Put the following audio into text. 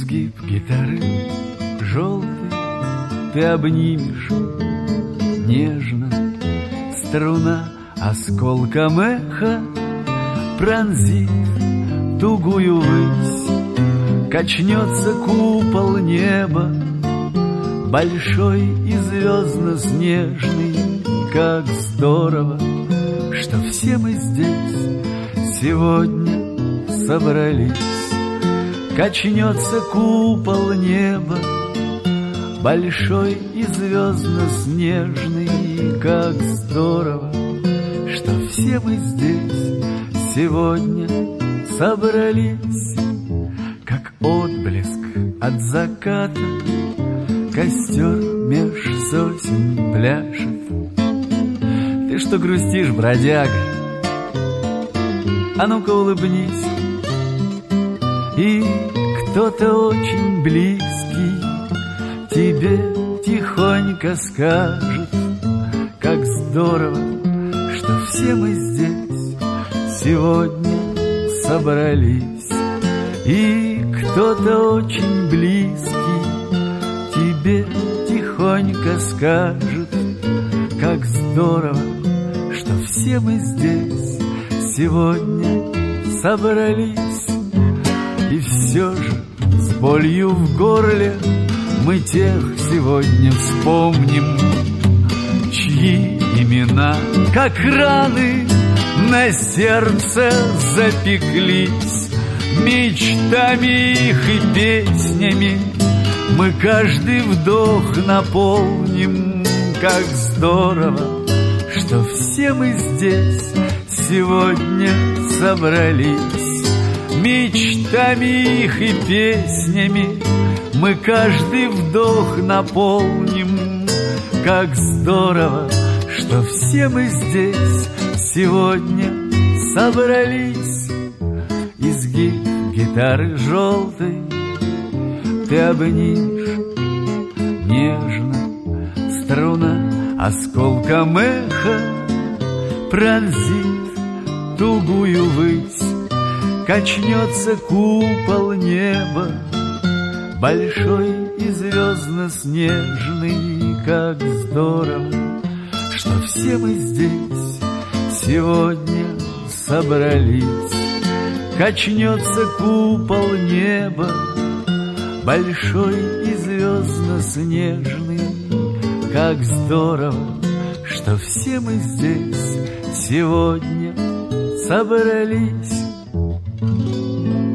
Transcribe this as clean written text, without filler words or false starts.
Изгиб гитары желтой ты обнимешь нежно, струна осколком эха пронзит тугую высь, качнется купол неба, большой и звездно-снежный. Как здорово, что все мы здесь сегодня собрались. Качнется купол неба, большой и звездно-снежный. Как здорово, что все мы здесь сегодня собрались. Как отблеск от заката костер меж сосен пляшет. Ты что грустишь, бродяга? А ну-ка улыбнись. И кто-то очень близкий тебе тихонько скажет: как здорово, что все мы здесь сегодня собрались. И кто-то очень близкий тебе тихонько скажет: как здорово, что все мы здесь сегодня собрались. И все же с болью в горле мы тех сегодня вспомним, чьи имена, как раны, на сердце запеклись. Мечтами их и песнями мы каждый вдох наполним. Как здорово, что все мы здесь сегодня собрались. Мечтами их и песнями мы каждый вдох наполним. Как здорово, что все мы здесь сегодня собрались. Изгиб гитары желтой ты обнимешь нежно, струна осколком эха пронзит тугую высь. Качнется купол неба, большой и звездно-снежный. Как здорово, что все мы здесь сегодня собрались. Качнется купол неба, большой и звездно-снежный. Как здорово, что все мы здесь сегодня собрались.